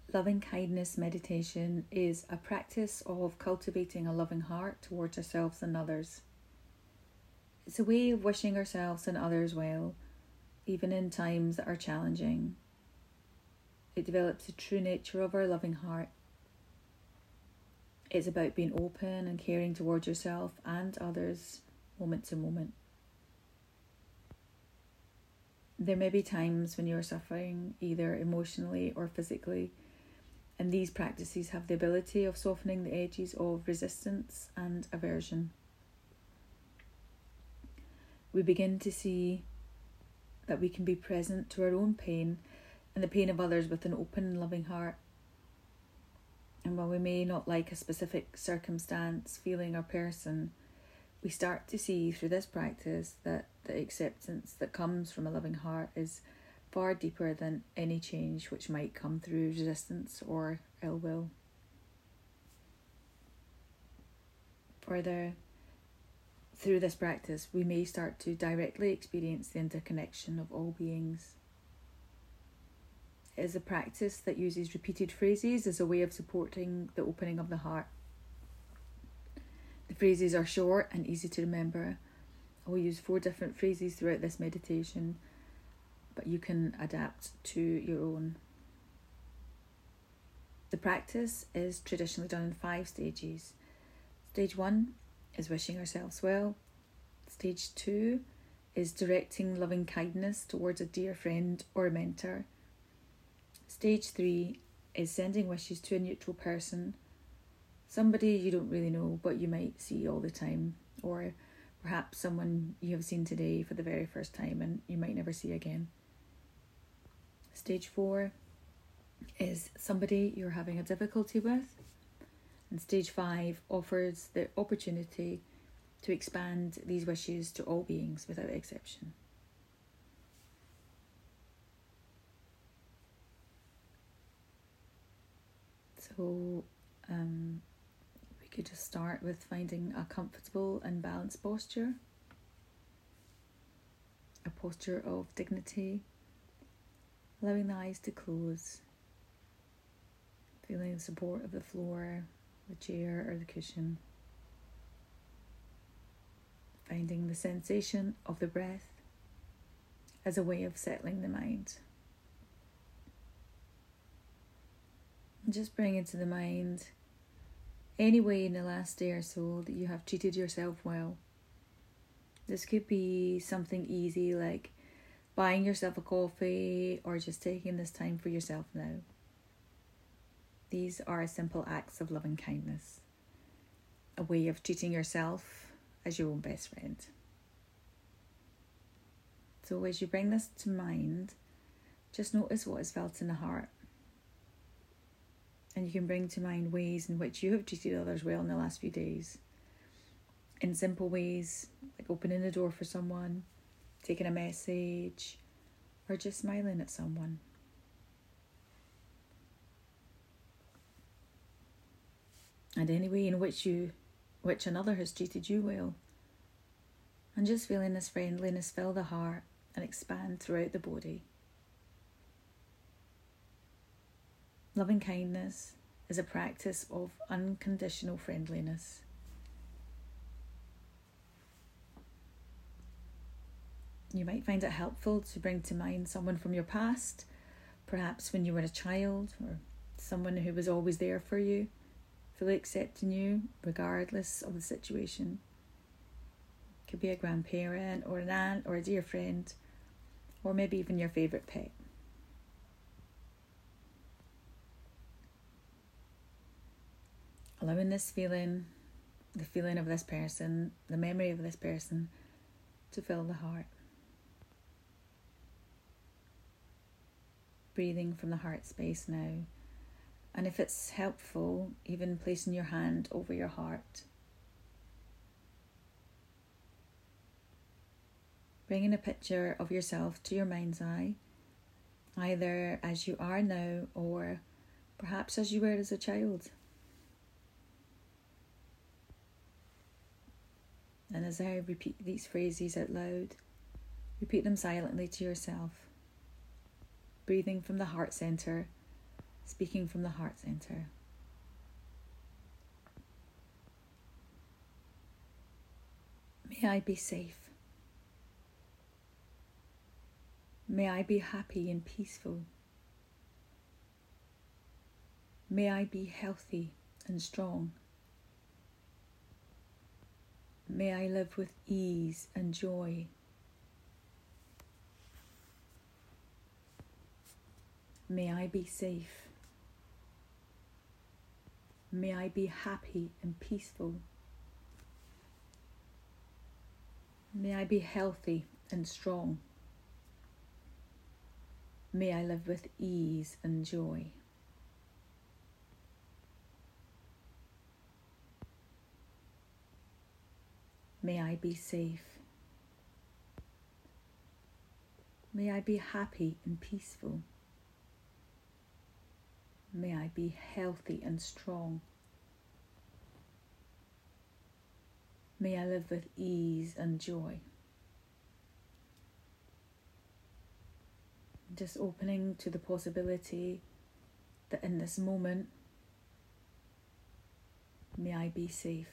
Loving kindness meditation is a practice of cultivating a loving heart towards ourselves and others. It's a way of wishing ourselves and others well, even in times that are challenging. It develops the true nature of our loving heart. It's about being open and caring towards yourself and others, moment to moment. There may be times when you're suffering, either emotionally or physically, and these practices have the ability of softening the edges of resistance and aversion. We begin to see that we can be present to our own pain and the pain of others with an open and loving heart. And while we may not like a specific circumstance, feeling, or person, we start to see through this practice that the acceptance that comes from a loving heart is far deeper than any change which might come through resistance or ill will. Further, through this practice, we may start to directly experience the interconnection of all beings. It is a practice that uses repeated phrases as a way of supporting the opening of the heart. The phrases are short and easy to remember. I will use 4 different phrases throughout this meditation, but you can adapt to your own. The practice is traditionally done in 5 stages. Stage 1 is wishing ourselves well. Stage 2 is directing loving kindness towards a dear friend or a mentor. Stage 3 is sending wishes to a neutral person, somebody you don't really know but you might see all the time, or perhaps someone you have seen today for the very first time and you might never see again. Stage 4 is somebody you're having a difficulty with, and stage 5 offers the opportunity to expand these wishes to all beings without exception. So we could just start with finding a comfortable and balanced posture, a posture of dignity, allowing the eyes to close, feeling the support of the floor, the chair or the cushion, finding the sensation of the breath as a way of settling the mind. And just bring into the mind any way in the last day or so that you have treated yourself well. This could be something easy like buying yourself a coffee or just taking this time for yourself now. These are simple acts of loving kindness, a way of treating yourself as your own best friend. So as you bring this to mind, just notice what is felt in the heart. And you can bring to mind ways in which you have treated others well in the last few days. In simple ways, like opening the door for someone, taking a message, or just smiling at someone. And any way in which another has treated you well. And just feeling this friendliness fill the heart and expand throughout the body. Loving kindness is a practice of unconditional friendliness. You might find it helpful to bring to mind someone from your past, perhaps when you were a child, or someone who was always there for you, fully accepting you regardless of the situation. It could be a grandparent or an aunt or a dear friend, or maybe even your favourite pet. Allowing this feeling, the feeling of this person, the memory of this person to fill the heart. Breathing from the heart space now. And if it's helpful, even placing your hand over your heart. Bringing a picture of yourself to your mind's eye, either as you are now or perhaps as you were as a child. And as I repeat these phrases out loud, repeat them silently to yourself. Breathing from the heart center, speaking from the heart center. May I be safe. May I be happy and peaceful. May I be healthy and strong. May I live with ease and joy. May I be safe. May I be happy and peaceful. May I be healthy and strong. May I live with ease and joy. May I be safe. May I be happy and peaceful. May I be healthy and strong. May I live with ease and joy. Just opening to the possibility that in this moment, may I be safe.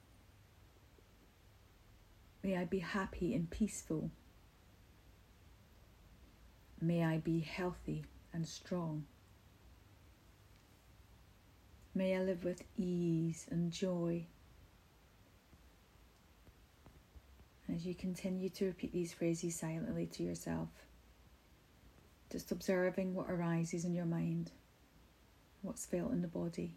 May I be happy and peaceful. May I be healthy and strong. May I live with ease and joy. As you continue to repeat these phrases silently to yourself, just observing what arises in your mind, what's felt in the body.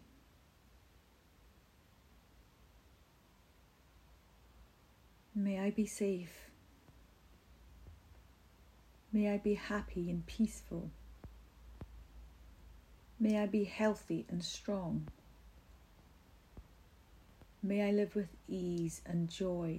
May I be safe. May I be happy and peaceful. May I be healthy and strong. May I live with ease and joy.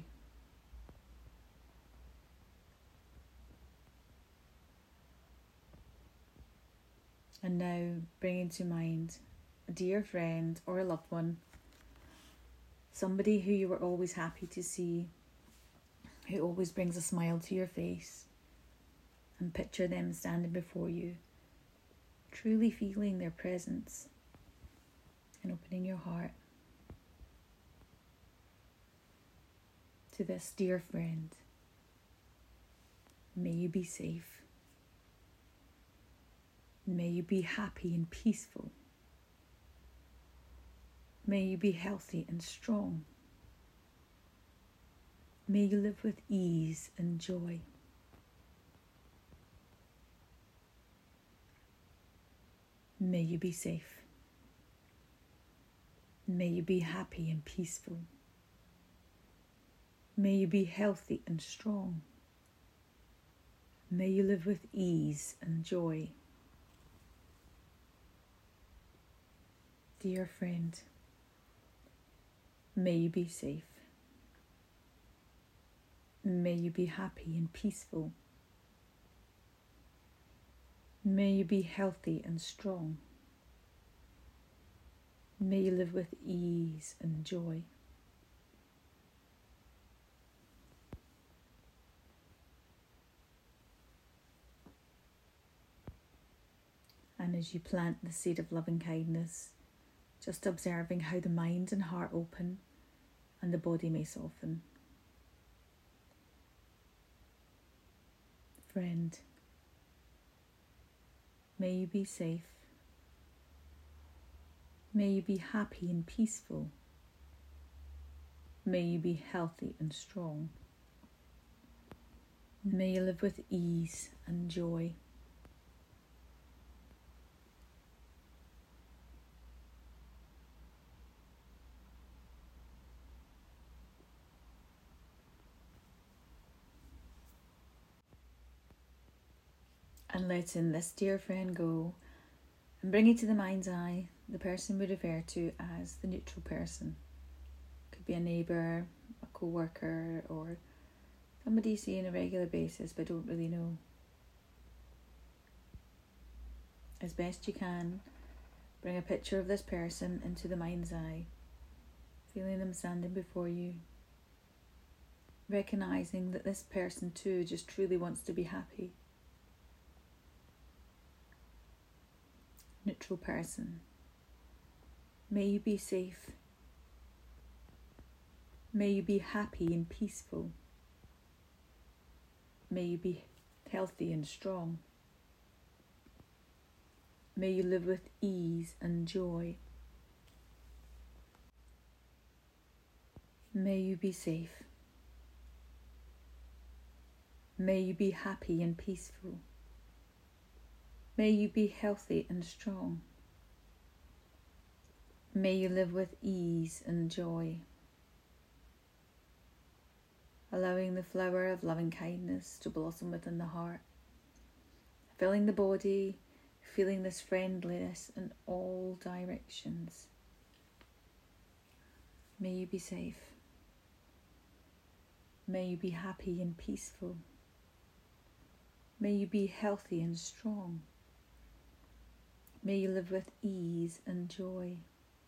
And now bringing to mind a dear friend or a loved one, somebody who you were always happy to see, who always brings a smile to your face, and picture them standing before you, truly feeling their presence and opening your heart to this dear friend. May you be safe. May you be happy and peaceful. May you be healthy and strong. May you live with ease and joy. May you be safe. May you be happy and peaceful. May you be healthy and strong. May you live with ease and joy. Dear friend, may you be safe. May you be happy and peaceful. May you be healthy and strong. May you live with ease and joy. And as you plant the seed of loving kindness, just observing how the mind and heart open and the body may soften. Friend, may you be safe. May you be happy and peaceful. May you be healthy and strong. May you live with ease and joy. And letting this dear friend go and bringing to the mind's eye the person we refer to as the neutral person. Could be a neighbour, a co-worker, or somebody you see on a regular basis but don't really know. As best you can, bring a picture of this person into the mind's eye, feeling them standing before you, recognising that this person too just truly wants to be happy. neutral person. May you be safe. May you be happy and peaceful. May you be healthy and strong. May you live with ease and joy. May you be safe. May you be happy and peaceful. May you be healthy and strong. May you live with ease and joy. Allowing the flower of loving kindness to blossom within the heart, filling the body, feeling this friendliness in all directions. May you be safe. May you be happy and peaceful. May you be healthy and strong. May you live with ease and joy.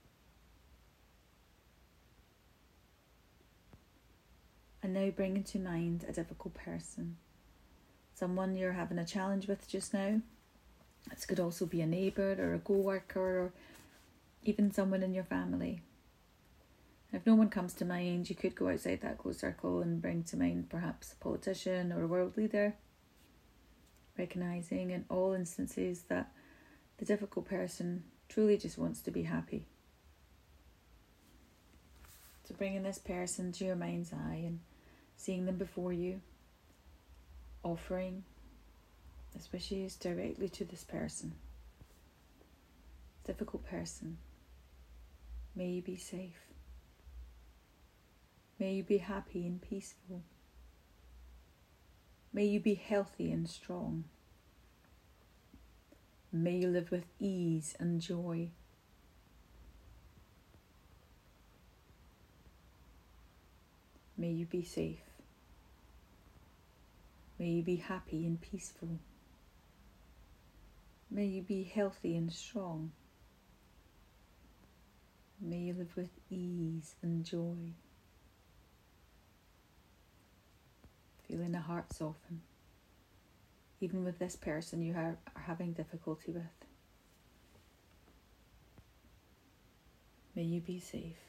And now bring into mind a difficult person, someone you're having a challenge with just now. This could also be a neighbour or a co-worker or even someone in your family. If no one comes to mind, you could go outside that close circle and bring to mind perhaps a politician or a world leader, recognising in all instances that the difficult person truly just wants to be happy. So bringing this person to your mind's eye and seeing them before you, offering this wishes directly to this person. Difficult person, may you be safe. May you be happy and peaceful. May you be healthy and strong. May you live with ease and joy. May you be safe. May you be happy and peaceful. May you be healthy and strong. May you live with ease and joy. Feeling the heart soften, even with this person you are having difficulty with. May you be safe.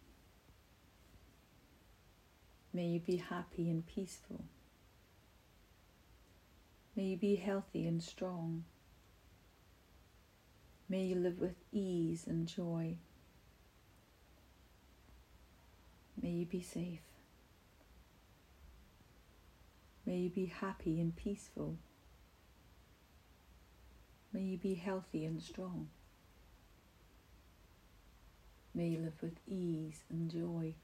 May you be happy and peaceful. May you be healthy and strong. May you live with ease and joy. May you be safe. May you be happy and peaceful. May you be healthy and strong. May you live with ease and joy.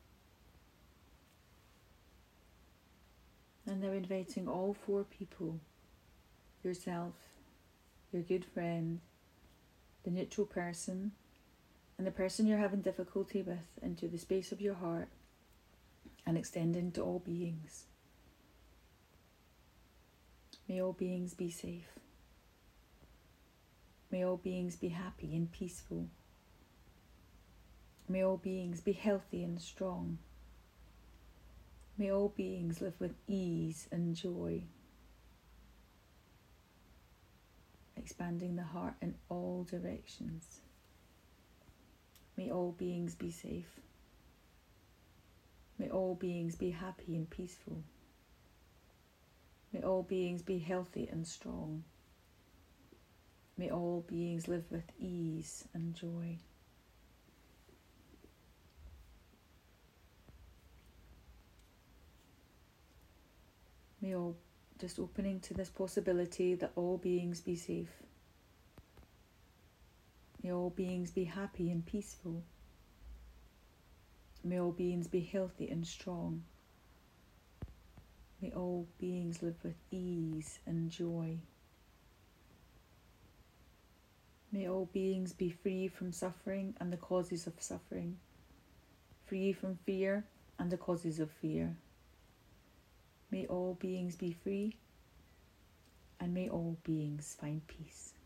And now inviting all four people, yourself, your good friend, the neutral person, and the person you're having difficulty with, into the space of your heart and extending to all beings. May all beings be safe. May all beings be happy and peaceful. May all beings be healthy and strong. May all beings live with ease and joy. Expanding the heart in all directions. May all beings be safe. May all beings be happy and peaceful. May all beings be healthy and strong. May all beings live with ease and joy. May all, just opening to this possibility that all beings be safe. May all beings be happy and peaceful. May all beings be healthy and strong. May all beings live with ease and joy. May all beings be free from suffering and the causes of suffering, free from fear and the causes of fear. May all beings be free, and may all beings find peace.